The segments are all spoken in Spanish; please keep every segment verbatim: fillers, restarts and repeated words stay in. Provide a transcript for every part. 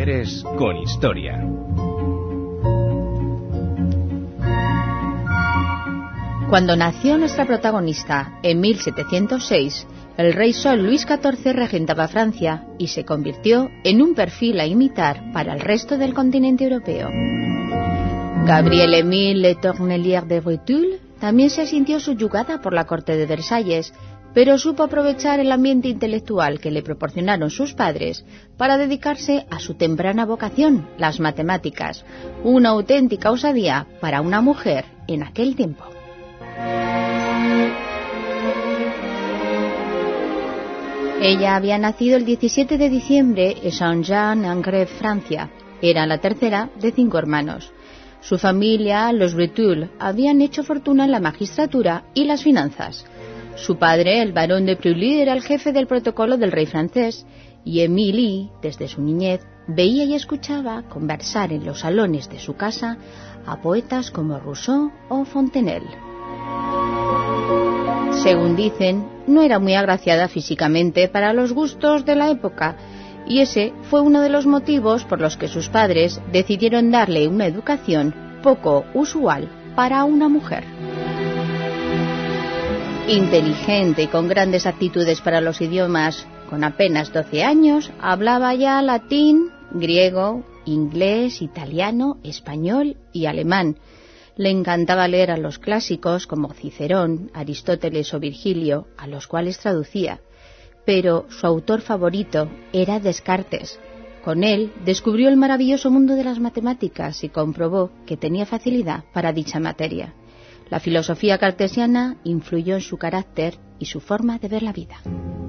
Mujeres con historia. Cuando nació nuestra protagonista, en mil setecientos seis, el rey Sol Luis catorce regentaba Francia y se convirtió en un perfil a imitar para el resto del continente europeo. Gabrielle Émile Le Tournelier de Brutule también se sintió subyugada por la corte de Versalles, pero supo aprovechar el ambiente intelectual que le proporcionaron sus padres para dedicarse a su temprana vocación, las matemáticas, una auténtica osadía para una mujer en aquel tiempo. Ella había nacido el diecisiete de diciembre en Saint-Jean-en-Grève, Francia. Era la tercera de cinco hermanos. Su familia, los Brutule, habían hecho fortuna en la magistratura y las finanzas. Su padre, el barón de Brully, era el jefe del protocolo del rey francés, y Émilie, desde su niñez, veía y escuchaba conversar en los salones de su casa a poetas como Rousseau o Fontenelle. Según dicen, no era muy agraciada físicamente para los gustos de la época, y ese fue uno de los motivos por los que sus padres decidieron darle una educación poco usual para una mujer. Inteligente y con grandes aptitudes para los idiomas, con apenas doce años hablaba ya latín, griego, inglés, italiano, español y alemán. Le encantaba leer a los clásicos como Cicerón, Aristóteles o Virgilio, a los cuales traducía, pero su autor favorito era Descartes. Con él descubrió el maravilloso mundo de las matemáticas y comprobó que tenía facilidad para dicha materia. La filosofía cartesiana influyó en su carácter y su forma de ver la vida.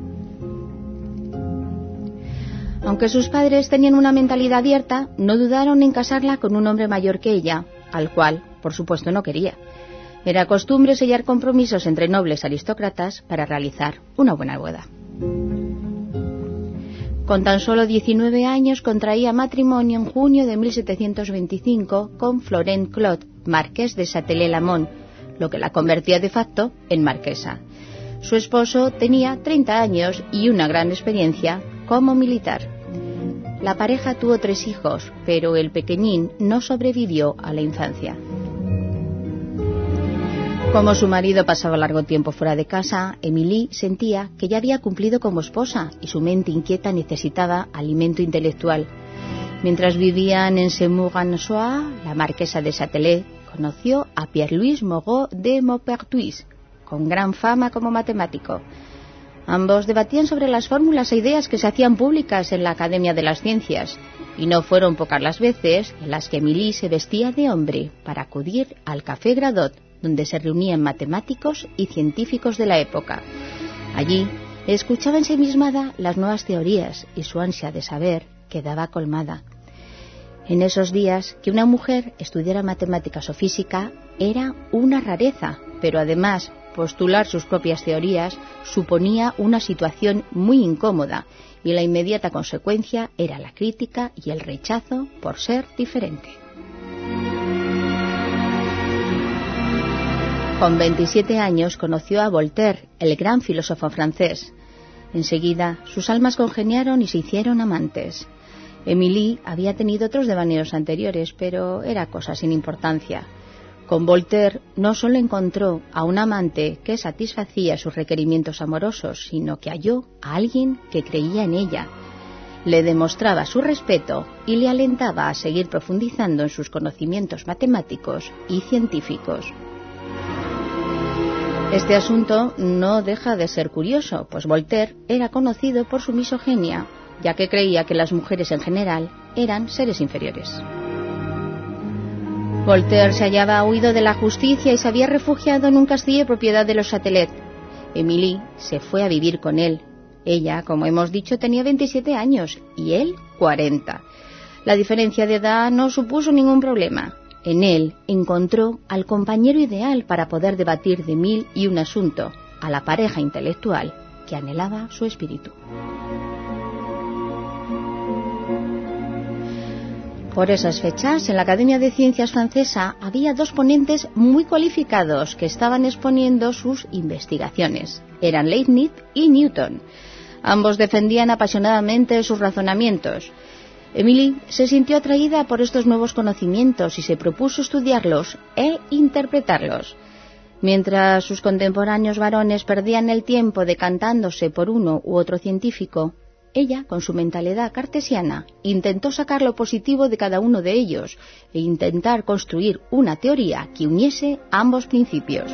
Aunque sus padres tenían una mentalidad abierta, no dudaron en casarla con un hombre mayor que ella, al cual, por supuesto, no quería. Era costumbre sellar compromisos entre nobles aristócratas para realizar una buena boda. Con tan solo diecinueve años contraía matrimonio en junio de mil setecientos veinticinco con Florent Claude, marqués de Châtelet-Lamont, lo que la convertía de facto en marquesa. Su esposo tenía treinta años y una gran experiencia como militar. La pareja tuvo tres hijos, pero el pequeñín no sobrevivió a la infancia. Como su marido pasaba largo tiempo fuera de casa, Émilie sentía que ya había cumplido como esposa y su mente inquieta necesitaba alimento intelectual. Mientras vivían en Semur-en-Soie, la marquesa de Châtelet conoció a Pierre-Louis Moreau de Maupertuis, con gran fama como matemático. Ambos debatían sobre las fórmulas e ideas que se hacían públicas en la Academia de las Ciencias, y no fueron pocas las veces en las que Émilie se vestía de hombre para acudir al Café Gradot, donde se reunían matemáticos y científicos de la época. Allí escuchaba ensimismada las nuevas teorías y su ansia de saber quedaba colmada. En esos días, que una mujer estudiara matemáticas o física era una rareza, pero además postular sus propias teorías suponía una situación muy incómoda y la inmediata consecuencia era la crítica y el rechazo por ser diferente. Con veintisiete años conoció a Voltaire, el gran filósofo francés. Enseguida sus almas congeniaron y se hicieron amantes. Émilie había tenido otros devaneos anteriores, pero era cosa sin importancia. Con Voltaire no solo encontró a un amante que satisfacía sus requerimientos amorosos, sino que halló a alguien que creía en ella. Le demostraba su respeto y le alentaba a seguir profundizando en sus conocimientos matemáticos y científicos. Este asunto no deja de ser curioso, pues Voltaire era conocido por su misoginia, ya que creía que las mujeres en general eran seres inferiores. Voltaire se hallaba huido de la justicia y se había refugiado en un castillo propiedad de los Châtelet. Émilie se fue a vivir con él. Ella, como hemos dicho, tenía veintisiete años y él cuarenta. La diferencia de edad no supuso ningún problema. En él encontró al compañero ideal para poder debatir de mil y un asunto, a la pareja intelectual que anhelaba su espíritu. Por esas fechas, en la Academia de Ciencias francesa había dos ponentes muy cualificados que estaban exponiendo sus investigaciones. Eran Leibniz y Newton. Ambos defendían apasionadamente sus razonamientos. Émilie se sintió atraída por estos nuevos conocimientos y se propuso estudiarlos e interpretarlos. Mientras sus contemporáneos varones perdían el tiempo decantándose por uno u otro científico, ella, con su mentalidad cartesiana, intentó sacar lo positivo de cada uno de ellos e intentar construir una teoría que uniese ambos principios.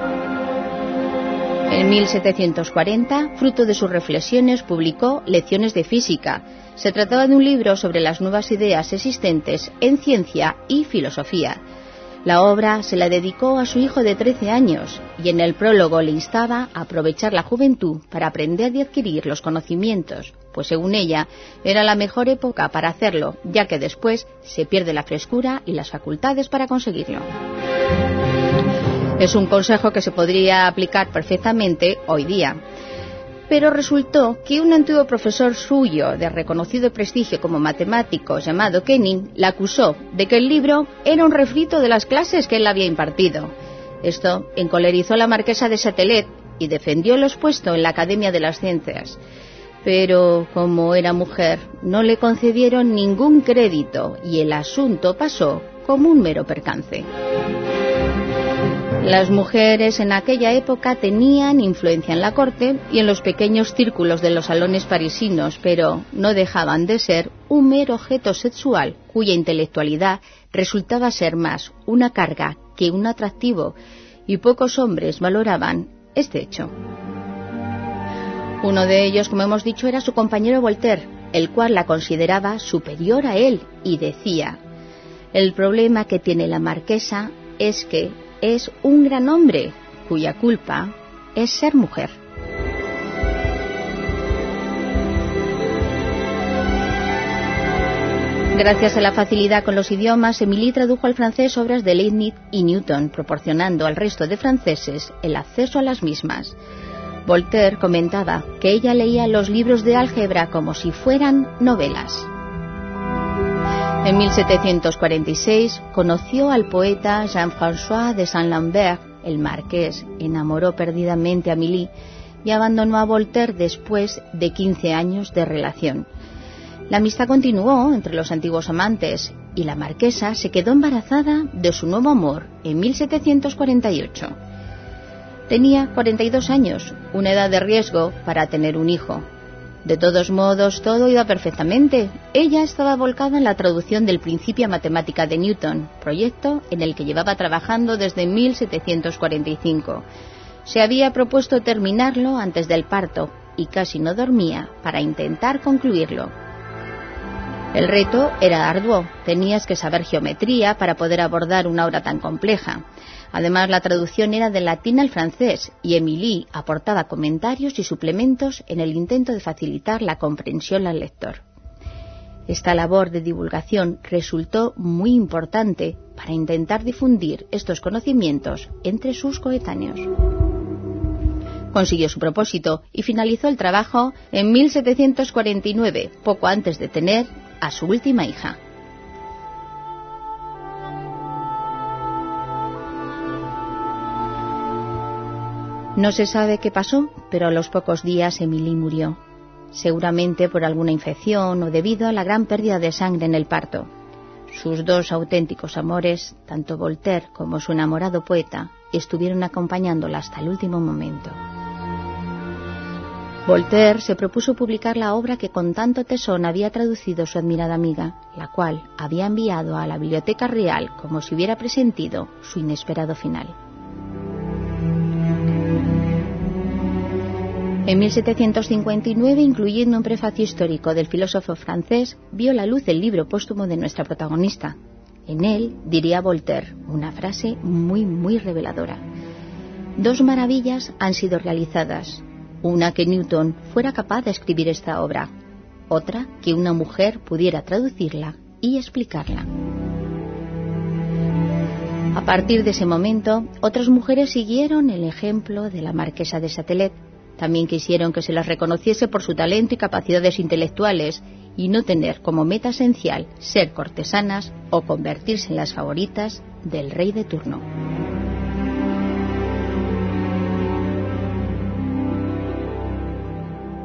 En mil setecientos cuarenta, fruto de sus reflexiones, publicó Lecciones de Física. Se trataba de un libro sobre las nuevas ideas existentes en ciencia y filosofía. La obra se la dedicó a su hijo de trece años y en el prólogo le instaba a aprovechar la juventud para aprender y adquirir los conocimientos, pues según ella era la mejor época para hacerlo, ya que después se pierde la frescura y las facultades para conseguirlo. Es un consejo que se podría aplicar perfectamente hoy día. Pero resultó que un antiguo profesor suyo de reconocido prestigio como matemático llamado Kenning la acusó de que el libro era un refrito de las clases que él había impartido. Esto encolerizó a la marquesa de Châtelet y defendió lo expuesto en la Academia de las Ciencias. Pero como era mujer, no le concedieron ningún crédito y el asunto pasó como un mero percance. Las mujeres en aquella época tenían influencia en la corte y en los pequeños círculos de los salones parisinos, pero no dejaban de ser un mero objeto sexual cuya intelectualidad resultaba ser más una carga que un atractivo, y pocos hombres valoraban este hecho. Uno de ellos, como hemos dicho, era su compañero Voltaire, el cual la consideraba superior a él y decía: el problema que tiene la marquesa es que es un gran hombre, cuya culpa es ser mujer. Gracias a la facilidad con los idiomas, Émilie tradujo al francés obras de Leibniz y Newton, proporcionando al resto de franceses el acceso a las mismas. Voltaire comentaba que ella leía los libros de álgebra como si fueran novelas. En mil setecientos cuarenta y seis conoció al poeta Jean-François de Saint-Lambert. El marqués enamoró perdidamente a Émilie y abandonó a Voltaire después de quince años de relación. La amistad continuó entre los antiguos amantes y la marquesa se quedó embarazada de su nuevo amor en mil setecientos cuarenta y ocho. Tenía cuarenta y dos años, una edad de riesgo para tener un hijo. De todos modos, todo iba perfectamente. Ella estaba volcada en la traducción del Principia Matemática de Newton, proyecto en el que llevaba trabajando desde mil setecientos cuarenta y cinco. Se había propuesto terminarlo antes del parto y casi no dormía para intentar concluirlo. El reto era arduo. Tenías que saber geometría para poder abordar una obra tan compleja. Además, la traducción era del latín al francés y Émilie aportaba comentarios y suplementos en el intento de facilitar la comprensión al lector. Esta labor de divulgación resultó muy importante para intentar difundir estos conocimientos entre sus coetáneos. Consiguió su propósito y finalizó el trabajo en mil setecientos cuarenta y nueve, poco antes de tener a su última hija. No se sabe qué pasó, pero a los pocos días Émilie murió, seguramente por alguna infección o debido a la gran pérdida de sangre en el parto. Sus dos auténticos amores, tanto Voltaire como su enamorado poeta, estuvieron acompañándola hasta el último momento. Voltaire se propuso publicar la obra que con tanto tesón había traducido su admirada amiga, la cual había enviado a la Biblioteca Real como si hubiera presentido su inesperado final. En mil setecientos cincuenta y nueve, incluyendo un prefacio histórico del filósofo francés, vio la luz el libro póstumo de nuestra protagonista. En él diría Voltaire una frase muy, muy reveladora. Dos maravillas han sido realizadas. Una, que Newton fuera capaz de escribir esta obra. Otra, que una mujer pudiera traducirla y explicarla. A partir de ese momento, otras mujeres siguieron el ejemplo de la marquesa de Châtelet. También quisieron que se las reconociese por su talento y capacidades intelectuales y no tener como meta esencial ser cortesanas o convertirse en las favoritas del rey de turno.